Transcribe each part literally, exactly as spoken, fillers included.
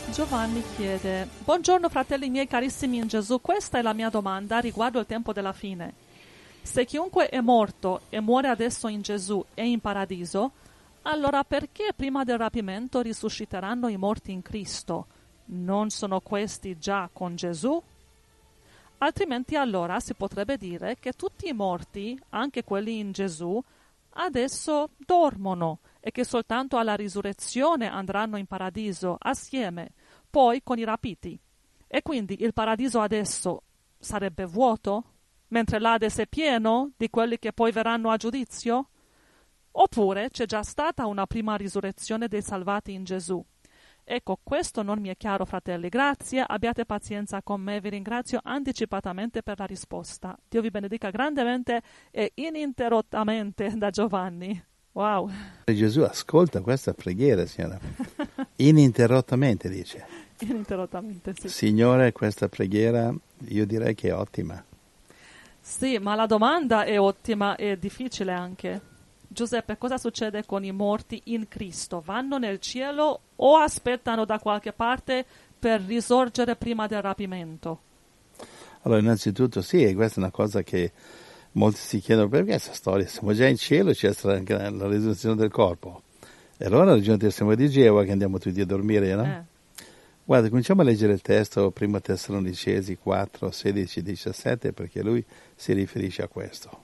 Giovanni chiede: buongiorno fratelli miei carissimi in Gesù, questa è la mia domanda riguardo il tempo della fine. Se chiunque è morto e muore adesso in Gesù e in paradiso, allora perché prima del rapimento risusciteranno i morti in Cristo? Non sono questi già con Gesù? Altrimenti allora si potrebbe dire che tutti i morti, anche quelli in Gesù, adesso dormono e che soltanto alla risurrezione andranno in paradiso assieme, poi con i rapiti. E quindi il paradiso adesso sarebbe vuoto, mentre l'Ades è pieno di quelli che poi verranno a giudizio? Oppure c'è già stata una prima risurrezione dei salvati in Gesù? Ecco, questo non mi è chiaro, fratelli. Grazie, abbiate pazienza con me, vi ringrazio anticipatamente per la risposta. Dio vi benedica grandemente e ininterrottamente da Giovanni. Wow. Gesù ascolta questa preghiera, signora. Ininterrottamente, dice. Ininterrottamente, sì. Signore, questa preghiera io direi che è ottima. Sì, ma la domanda è ottima e difficile anche. Giuseppe, cosa succede con i morti in Cristo? Vanno nel cielo o aspettano da qualche parte per risorgere prima del rapimento? Allora, innanzitutto sì, e questa è una cosa che molti si chiedono: perché questa storia? Siamo già in cielo, c'è anche la risurrezione del corpo. E allora ragionate, siamo di Geova che andiamo tutti a dormire, no? Eh. Guarda, cominciamo a leggere il testo, primo Tessalonicesi quattro, sedici, diciassette, perché lui si riferisce a questo.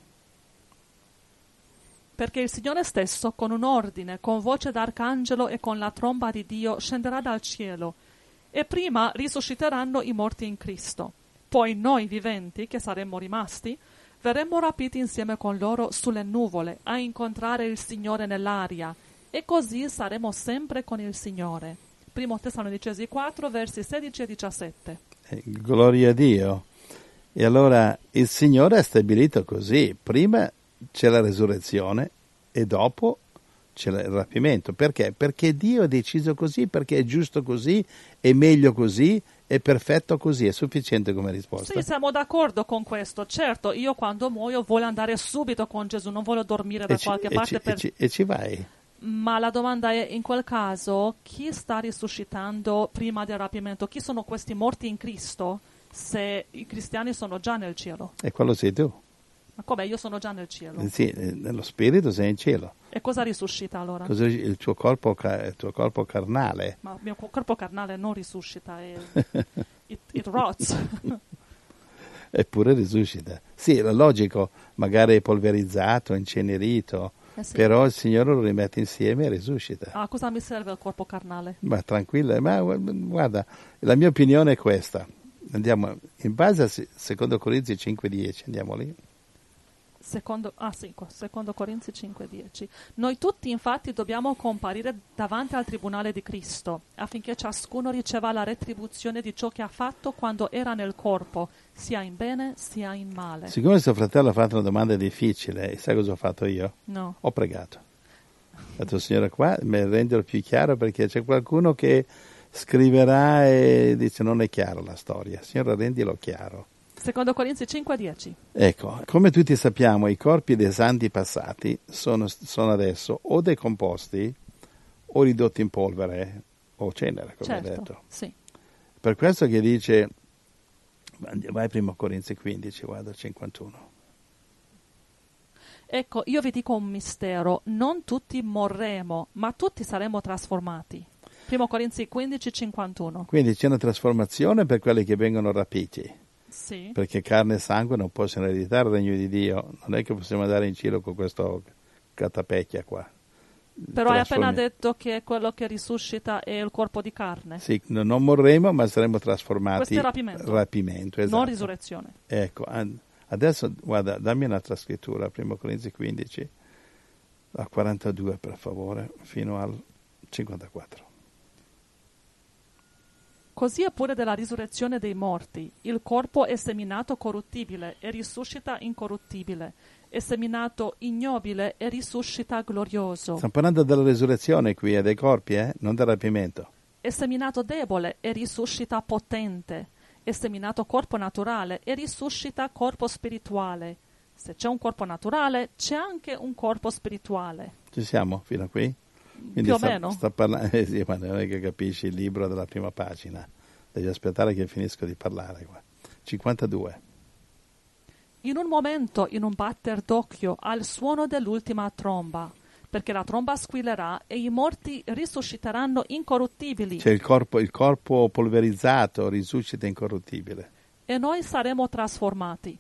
Perché il Signore stesso, con un ordine, con voce d'arcangelo e con la tromba di Dio, scenderà dal cielo, e prima risusciteranno i morti in Cristo. Poi noi viventi, che saremmo rimasti, verremo rapiti insieme con loro sulle nuvole, a incontrare il Signore nell'aria, e così saremo sempre con il Signore. Primo Tessalonicesi quattro, versi sedici e diciassette. Eh, gloria a Dio. E allora il Signore ha stabilito così: prima c'è la resurrezione e dopo c'è il rapimento. Perché? Perché Dio ha deciso così, perché è giusto così, è meglio così, è perfetto così, è sufficiente come risposta. Sì, siamo d'accordo con questo. Certo, io quando muoio voglio andare subito con Gesù, non voglio dormire da e qualche ci, parte. E ci, per... e, ci, e ci vai. Ma la domanda è, in quel caso, chi sta risuscitando prima del rapimento? Chi sono questi morti in Cristo se i cristiani sono già nel cielo? E quello sei tu. Ma come? Io sono già nel cielo. Eh sì, nello spirito sei in cielo. E cosa risuscita allora? Cosa, il, tuo corpo, il tuo corpo carnale. Ma il mio corpo carnale non risuscita, è, it, it rots. Eppure risuscita. Sì, è logico, magari è polverizzato, incenerito, eh sì. Però il Signore lo rimette insieme e risuscita. Ah, cosa mi serve il corpo carnale? Ma tranquilla, ma guarda, la mia opinione è questa. Andiamo in base a secondo Corinzi cinque dieci, andiamo lì. Secondo, ah sì, secondo Corinzi cinque dieci. Noi tutti infatti dobbiamo comparire davanti al tribunale di Cristo, affinché ciascuno riceva la retribuzione di ciò che ha fatto quando era nel corpo, sia in bene sia in male. Siccome suo fratello ha fatto una domanda difficile, sai cosa ho fatto io? No. Ho pregato. Ho detto: Signore, qua mi renderò più chiaro, perché c'è qualcuno che scriverà e dice non è chiaro la storia. Signore, rendilo chiaro. Secondo Corinzi cinque dieci. Ecco, come tutti sappiamo, i corpi dei santi passati sono, sono adesso o decomposti o ridotti in polvere o cenere, come certo, hai detto. Sì. Per questo che dice, vai primo Corinzi quindici, guarda, cinquantuno. Ecco, io vi dico un mistero, non tutti morremo, ma tutti saremo trasformati. Primo Corinzi quindici cinquantuno. Quindi c'è una trasformazione per quelli che vengono rapiti. Sì. Perché carne e sangue non possono ereditare il regno di Dio. Non è che possiamo andare in cielo con questo catapecchia qua. Però hai appena detto che quello che risuscita è il corpo di carne. Sì, non morremo, ma saremo trasformati. Questo è rapimento. Rapimento, esatto. Non risurrezione. Ecco, adesso guarda, dammi un'altra scrittura, primo Corinzi quindici, a quarantadue per favore, fino al cinquantaquattro. Così è pure della risurrezione dei morti. Il corpo è seminato corruttibile e risuscita incorruttibile. È seminato ignobile e risuscita glorioso. Stiamo parlando della risurrezione qui, e dei corpi, eh? Non del rapimento. È seminato debole e risuscita potente. È seminato corpo naturale e risuscita corpo spirituale. Se c'è un corpo naturale, c'è anche un corpo spirituale. Ci siamo fino a qui? Quindi più o sta, meno. sta parlando, eh sì, ma non è che capisci il libro della prima pagina, devi aspettare che finisco di parlare qua. cinquantadue. In un momento, in un batter d'occhio, al suono dell'ultima tromba, perché la tromba squillerà e i morti risusciteranno incorruttibili. Cioè il corpo, il corpo polverizzato risuscita incorruttibile. E noi saremo trasformati.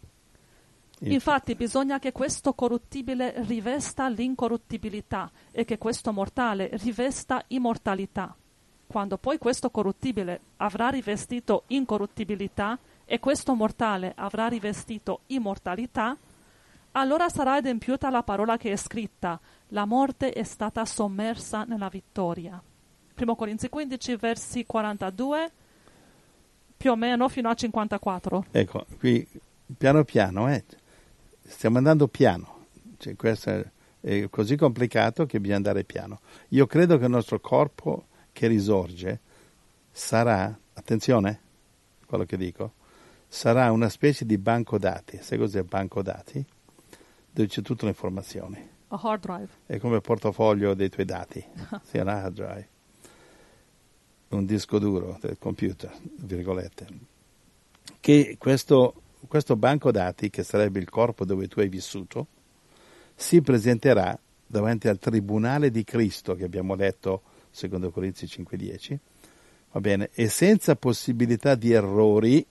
Infatti bisogna che questo corruttibile rivesta l'incorruttibilità e che questo mortale rivesta immortalità. Quando poi questo corruttibile avrà rivestito incorruttibilità e questo mortale avrà rivestito immortalità, allora sarà adempiuta la parola che è scritta: la morte è stata sommersa nella vittoria. Primo Corinzi quindici, versi quarantadue, più o meno fino a cinquantaquattro. Ecco, qui piano piano, eh. Stiamo andando piano, cioè, questo è, è così complicato che bisogna andare piano. Io credo che il nostro corpo che risorge sarà, attenzione, quello che dico, sarà una specie di banco dati. Sai cos'è il banco dati? Dove c'è tutte le informazioni. A hard drive. È come il portafoglio dei tuoi dati, sia una hard drive, un disco duro del computer, virgolette. Che questo Questo banco dati, che sarebbe il corpo dove tu hai vissuto, si presenterà davanti al tribunale di Cristo, che abbiamo letto secondo Corinzi cinque dieci, va bene, e senza possibilità di errori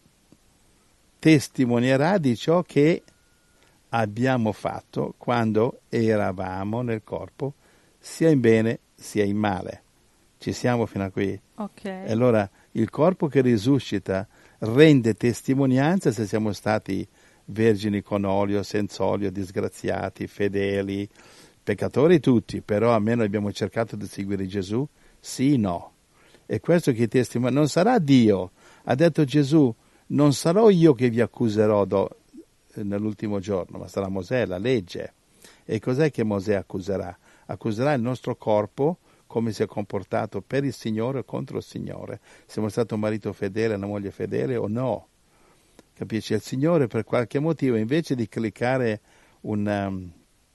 testimonierà di ciò che abbiamo fatto quando eravamo nel corpo, sia in bene sia in male. Ci siamo fino a qui? Ok. E allora il corpo che risuscita rende testimonianza se siamo stati vergini con olio, senza olio, disgraziati, fedeli, peccatori tutti, però almeno abbiamo cercato di seguire Gesù, sì, no. E questo che testimonia, non sarà Dio, ha detto Gesù, non sarò io che vi accuserò do, nell'ultimo giorno, ma sarà Mosè, la legge. E cos'è che Mosè accuserà? Accuserà il nostro corpo, come si è comportato per il Signore o contro il Signore. Siamo stati un marito fedele, una moglie fedele o no? Capisci? Il Signore per qualche motivo, invece di cliccare un, um,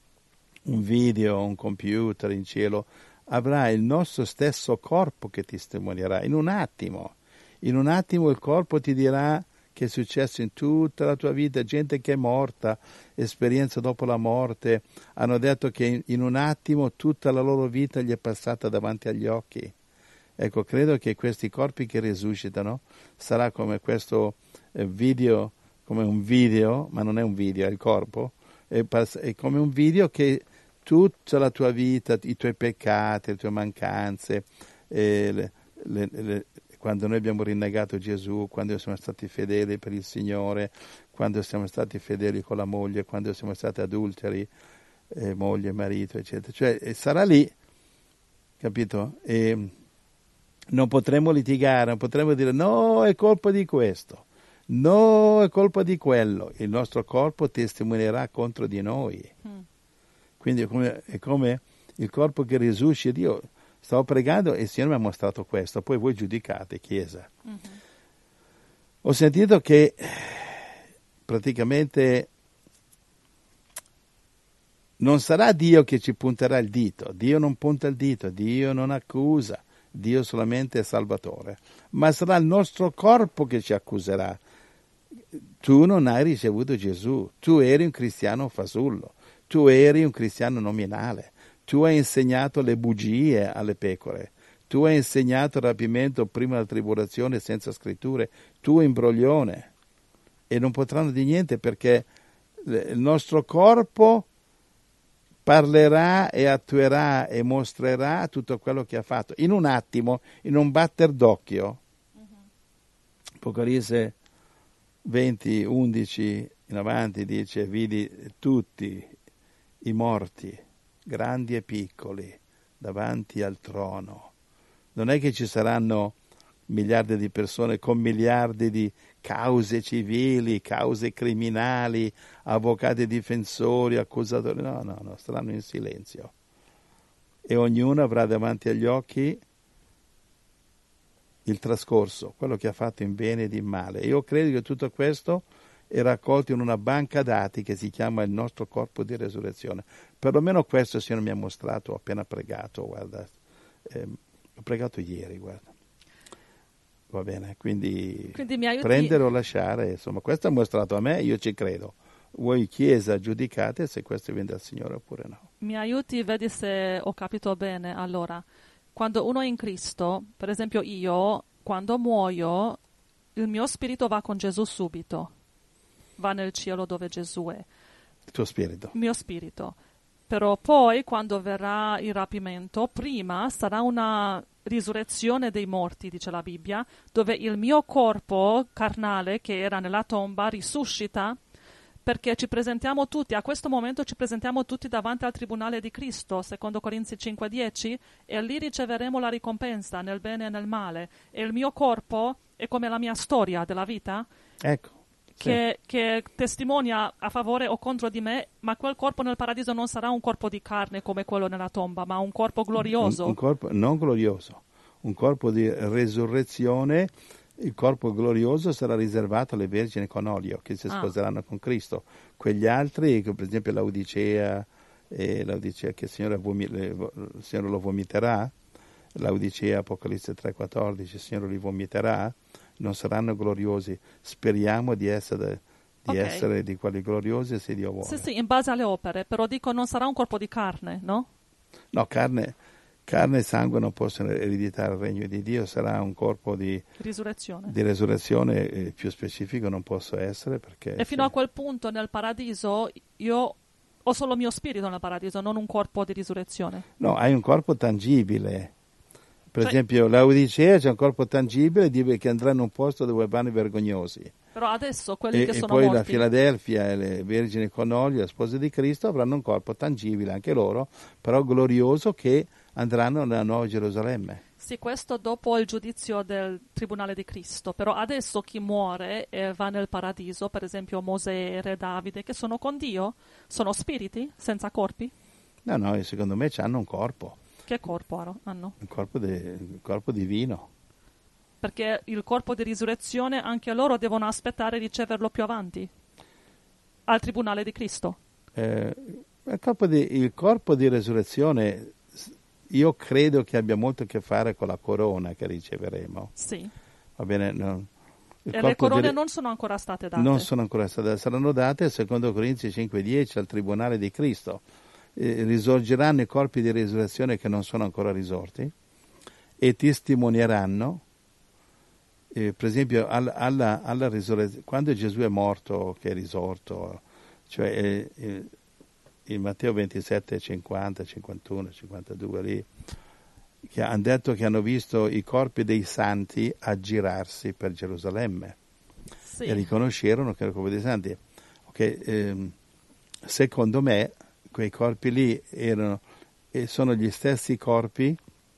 un video, un computer in cielo, avrà il nostro stesso corpo che testimonierà in un attimo. In un attimo il corpo ti dirà che è successo in tutta la tua vita, gente che è morta, esperienza dopo la morte, hanno detto che in un attimo tutta la loro vita gli è passata davanti agli occhi. Ecco, credo che questi corpi che risuscitano sarà come questo video, come un video, ma non è un video, è il corpo, è, è come un video che tutta la tua vita, i tuoi peccati, le tue mancanze, eh, le, le, le, quando noi abbiamo rinnegato Gesù, quando siamo stati fedeli per il Signore, quando siamo stati fedeli con la moglie, quando siamo stati adulteri, eh, moglie, marito, eccetera. Cioè sarà lì, capito? E non potremo litigare, non potremo dire no, è colpa di questo, no, è colpa di quello. Il nostro corpo testimonierà contro di noi. Mm. Quindi è come, è come il corpo che risuscita. Dio stavo pregando e il Signore mi ha mostrato questo, poi voi giudicate, Chiesa. Mm-hmm. Ho sentito che praticamente non sarà Dio che ci punterà il dito, Dio non punta il dito, Dio non accusa, Dio solamente è salvatore, ma sarà il nostro corpo che ci accuserà. Tu non hai ricevuto Gesù, tu eri un cristiano fasullo, tu eri un cristiano nominale, tu hai insegnato le bugie alle pecore, tu hai insegnato il rapimento prima della tribolazione senza scritture, tu imbroglione, e non potranno di niente perché il nostro corpo parlerà e attuerà e mostrerà tutto quello che ha fatto in un attimo, in un batter d'occhio. Uh-huh. Apocalisse venti, undici in avanti dice: vidi tutti i morti, grandi e piccoli, davanti al trono. Non è che ci saranno miliardi di persone con miliardi di cause civili, cause criminali, avvocati difensori, accusatori. No, no, no, staranno in silenzio. E ognuno avrà davanti agli occhi il trascorso, quello che ha fatto in bene ed in male. Io credo che tutto questo e raccolti in una banca dati che si chiama il nostro corpo di resurrezione. Perlomeno questo il Signore mi ha mostrato, ho appena pregato, guarda, eh, ho pregato ieri, guarda. Va bene, quindi, quindi mi aiuti... prendere o lasciare, insomma, questo ha mostrato a me, io ci credo. Voi Chiesa giudicate se questo viene dal Signore oppure no. Mi aiuti, vedi se ho capito bene. Allora, quando uno è in Cristo, per esempio io, quando muoio, il mio spirito va con Gesù subito, va nel cielo dove Gesù è. Il tuo spirito. Il mio spirito. Però poi, quando verrà il rapimento, prima sarà una risurrezione dei morti, dice la Bibbia, dove il mio corpo carnale, che era nella tomba, risuscita, perché ci presentiamo tutti, a questo momento ci presentiamo tutti davanti al tribunale di Cristo, secondo Corinzi cinque dieci, e lì riceveremo la ricompensa nel bene e nel male. E il mio corpo è come la mia storia della vita, ecco, che, sì. che testimonia a favore o contro di me, ma quel corpo nel paradiso non sarà un corpo di carne come quello nella tomba, ma un corpo glorioso. Un, un corpo non glorioso, un corpo di resurrezione. Il corpo glorioso sarà riservato alle vergini con olio che si sposeranno ah. con Cristo. Quegli altri, per esempio l'Odicea, e l'Odicea che il Signore, vom- il Signore lo vomiterà, l'Odicea, Apocalisse tre quattordici, il Signore li vomiterà, non saranno gloriosi. Speriamo di essere, di, okay. essere di quelli gloriosi se Dio vuole. Sì, sì, in base alle opere, però dico non sarà un corpo di carne, no? No, carne... Carne e sangue non possono ereditare il regno di Dio, sarà un corpo di risurrezione, di resurrezione eh, più specifico non posso essere perché... E fino se... a quel punto nel paradiso io ho solo mio spirito nel paradiso, non un corpo di risurrezione. No, hai un corpo tangibile. Per cioè... esempio l'Odicea c'è un corpo tangibile che andrà in un posto dove vanno i vergognosi. Però adesso quelli e, che e sono poi morti... la Filadelfia e le Vergini con olio, le spose di Cristo, avranno un corpo tangibile anche loro, però glorioso, che andranno nella Nuova Gerusalemme. Sì, questo dopo il giudizio del Tribunale di Cristo, però adesso chi muore e va nel paradiso, per esempio Mosè, Re Davide, che sono con Dio, sono spiriti senza corpi? No, no, secondo me hanno un corpo. Che corpo hanno? Un corpo, de, un corpo divino. Perché il corpo di risurrezione anche loro devono aspettare di riceverlo più avanti, al Tribunale di Cristo. Eh, il, corpo di, il corpo di risurrezione... Io credo che abbia molto a che fare con la corona che riceveremo. Sì. Va bene? No. E le corone di... non sono ancora state date? Non sono ancora state date, saranno date secondo Corinzi cinque dieci al Tribunale di Cristo. Eh, risorgeranno i corpi di risurrezione che non sono ancora risorti e testimonieranno, eh, per esempio, alla, alla, alla risurrezione, quando Gesù è morto, che è risorto, cioè... Eh, eh, in Matteo ventisette, cinquanta, cinquantuno, cinquantadue lì, che hanno detto che hanno visto i corpi dei santi aggirarsi per Gerusalemme sì. e riconoscerono che erano corpi dei santi. Okay, ehm, secondo me quei corpi lì erano e sono gli stessi corpi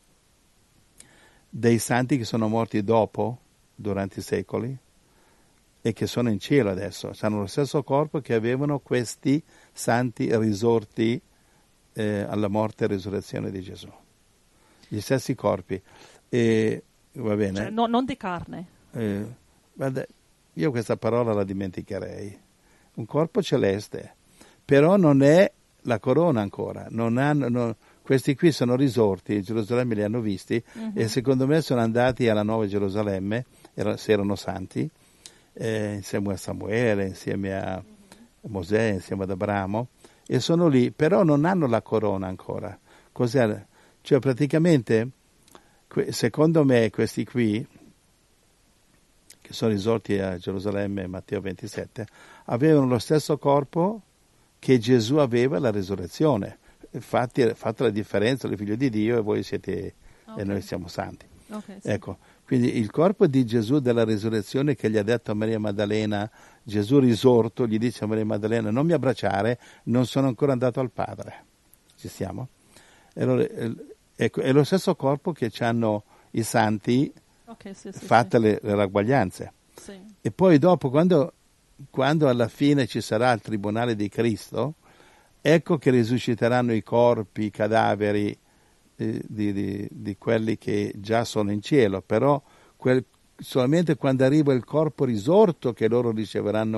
dei santi che sono morti dopo, durante i secoli, e che sono in cielo adesso, hanno lo stesso corpo che avevano questi santi risorti eh, alla morte e risurrezione di Gesù. Gli stessi corpi. E, va bene. Cioè, no, non di carne. Eh, guarda, io questa parola la dimenticherei. Un corpo celeste, però non è la corona ancora. Non hanno, non, questi qui sono risorti, Gerusalemme li hanno visti, uh-huh. e secondo me sono andati alla Nuova Gerusalemme, era, se erano santi, Eh, insieme a Samuele, insieme a Mosè, insieme ad Abramo, e sono lì, però non hanno la corona ancora. Cos'è? Cioè praticamente, secondo me, questi qui, che sono risorti a Gerusalemme, Matteo ventisette, avevano lo stesso corpo che Gesù aveva alla risurrezione. Infatti, fatta la differenza, il figlio di Dio e voi siete, okay. e noi siamo santi. Okay, sì. Ecco. Quindi il corpo di Gesù della risurrezione che gli ha detto a Maria Maddalena, Gesù risorto, gli dice a Maria Maddalena non mi abbracciare, non sono ancora andato al Padre. Ci siamo? E allora, ecco, è lo stesso corpo che hanno i santi okay, sì, sì, fatte sì. Le, le ragguaglianze. Sì. E poi dopo, quando, quando alla fine ci sarà il Tribunale di Cristo, ecco che risusciteranno i corpi, i cadaveri, Di, di, di quelli che già sono in cielo, però quel, solamente quando arriva il corpo risorto che loro riceveranno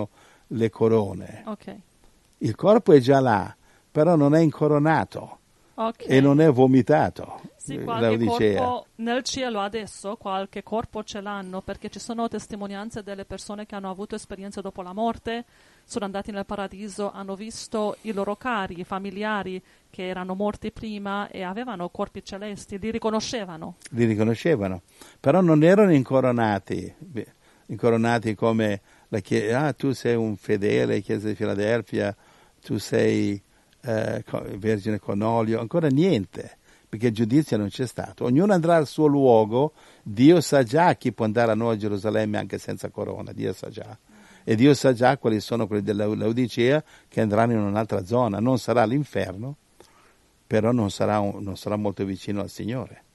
le corone. Ok. Il corpo è già là, però non è incoronato Ok. e non è vomitato. Sì, eh, qualche Laodicea. corpo nel cielo adesso, qualche corpo ce l'hanno, perché ci sono testimonianze delle persone che hanno avuto esperienze dopo la morte, sono andati nel paradiso, hanno visto i loro cari, i familiari che erano morti prima e avevano corpi celesti, li riconoscevano. Li riconoscevano, però non erano incoronati, beh, incoronati come la Chiesa, ah, tu sei un fedele, Chiesa di Filadelfia, tu sei eh, vergine con olio, ancora niente, perché il giudizio non c'è stato. Ognuno andrà al suo luogo, Dio sa già chi può andare a Nuova Gerusalemme anche senza corona, Dio sa già. E Dio sa già quali sono quelli della Laodicea che andranno in un'altra zona, non sarà l'inferno, però non sarà, un, non sarà molto vicino al Signore.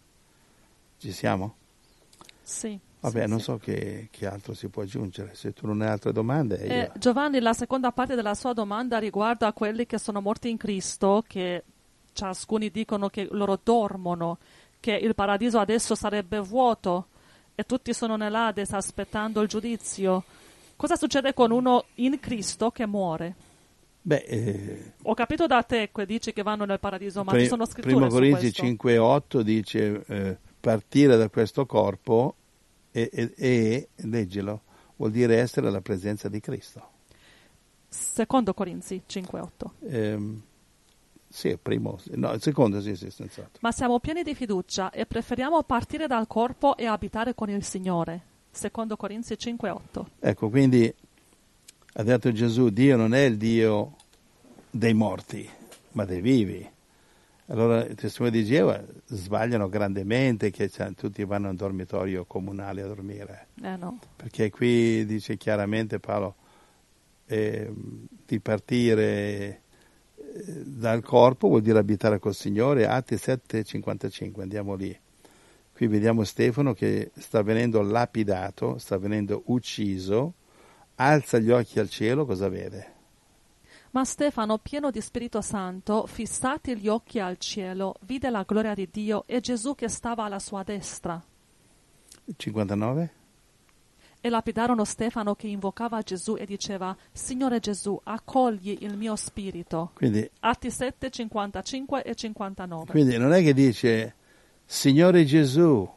Ci siamo? Sì. Vabbè, sì, non sì. so che, che altro si può aggiungere, se tu non hai altre domande. Eh, Io... Giovanni, la seconda parte della sua domanda riguarda quelli che sono morti in Cristo, che ciascuni dicono che loro dormono, che il paradiso adesso sarebbe vuoto e tutti sono nell'Ades aspettando il giudizio. Cosa succede con uno in Cristo che muore? Beh, eh, Ho capito da te che dici che vanno nel paradiso, ma pre- ci sono scritture Primo su Corinzi questo. cinque otto dice eh, partire da questo corpo e, e, e, leggilo, vuol dire essere alla presenza di Cristo. Secondo Corinzi cinque otto. Ehm, sì, primo, no, il secondo sì, sì, senz'altro. Ma siamo pieni di fiducia e preferiamo partire dal corpo e abitare con il Signore. Secondo Corinzi cinque otto. Ecco, quindi ha detto Gesù, Dio non è il Dio dei morti, ma dei vivi. Allora i testimoni di Geova sbagliano grandemente che tutti vanno a un dormitorio comunale a dormire. Eh no. Perché qui dice chiaramente Paolo eh, di partire eh, dal corpo vuol dire abitare col Signore. Atti sette cinquantacinque, andiamo lì. Qui vediamo Stefano che sta venendo lapidato, sta venendo ucciso, alza gli occhi al cielo, cosa vede? Ma Stefano, pieno di Spirito Santo, fissati gli occhi al cielo, vide la gloria di Dio e Gesù che stava alla sua destra. cinquantanove? E lapidarono Stefano che invocava Gesù e diceva: Signore Gesù, accogli il mio spirito. Quindi, Atti sette, cinquantacinque e cinquantanove. quindi non è che dice, Signore Gesù,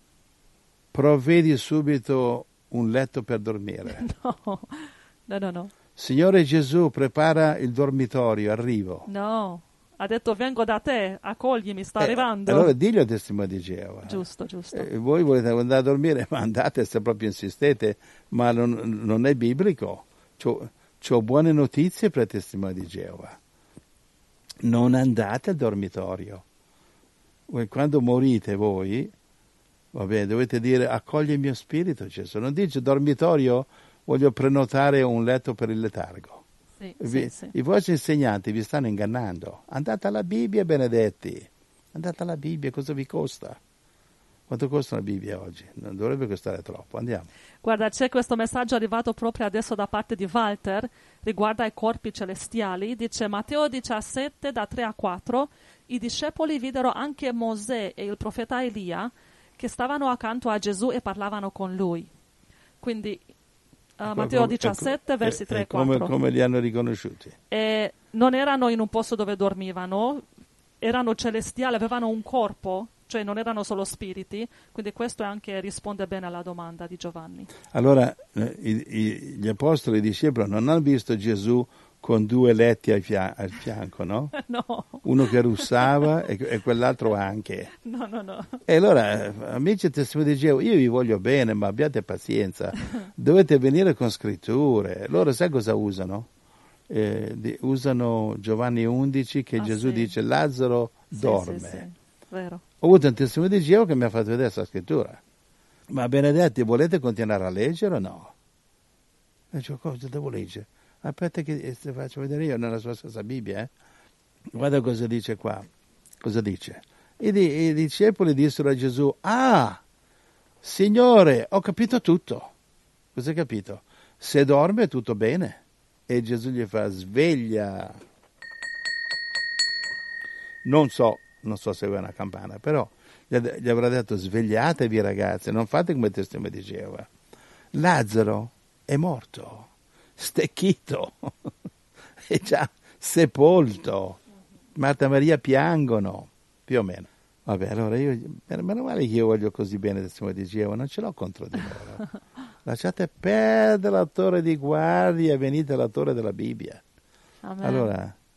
provvedi subito un letto per dormire. No, no, no, no. Signore Gesù, prepara il dormitorio, arrivo. No, ha detto vengo da te, accoglimi, sta Eh, arrivando. Allora diglio al testimone di Geova. Giusto, giusto. Eh, voi volete andare a dormire, ma andate se proprio insistete, ma non, non è biblico. C'ho, c'ho buone notizie per il testimone di Geova. Non andate al dormitorio. Quando morite voi, vabbè, dovete dire accoglie il mio spirito Gesù. Non dice dormitorio, voglio prenotare un letto per il letargo. Sì, Vi, sì, sì. I vostri insegnanti vi stanno ingannando. Andate alla Bibbia, benedetti. Andate alla Bibbia, cosa vi costa? Quanto costa una Bibbia oggi? Non dovrebbe costare troppo. Andiamo. Guarda, c'è questo messaggio arrivato proprio adesso da parte di Walter, riguarda i corpi celestiali. Dice Matteo diciassette, da tre a quattro, i discepoli videro anche Mosè e il profeta Elia che stavano accanto a Gesù e parlavano con lui. Quindi uh, Matteo diciassette, versi tre e come, quattro. come li hanno riconosciuti? E non erano in un posto dove dormivano, erano celestiali, avevano un corpo, cioè non erano solo spiriti, quindi questo anche risponde bene alla domanda di Giovanni. Allora, eh, i, i, gli apostoli, i discepoli non hanno visto Gesù con due letti al, fia- al fianco, no? No. Uno che russava e, e quell'altro anche. No, no, no. E allora, amici e testimoni di Geova, io vi voglio bene, ma abbiate pazienza. Dovete venire con scritture. Loro sai cosa usano? Eh, di, usano Giovanni undici che Ah, Gesù sì. dice Lazzaro Sì, dorme. sì, sì, vero. Ho avuto un testimone di Geova che mi ha fatto vedere questa scrittura. Ma benedetti, volete continuare a leggere o no? E dico, cosa devo leggere? Aspetta che ti faccio vedere io nella sua stessa Bibbia. Eh? Guarda cosa dice qua. Cosa dice? I, di, i discepoli dissero a Gesù, ah, Signore, ho capito tutto. Cosa hai capito? Se dorme tutto bene. E Gesù gli fa, sveglia. Non so, non so se è una campana, però gli, gli avrà detto, svegliatevi ragazzi, non fate come il testimone di Geova. Lazzaro è morto. stecchito, è già sepolto. Marta e Maria piangono, più o meno. Vabbè, allora io, meno male che io voglio così bene il testimone di Geova, non ce l'ho contro di loro. Lasciate perdere l'attore di guardia e venite all'attore della Bibbia. Amen. Allora,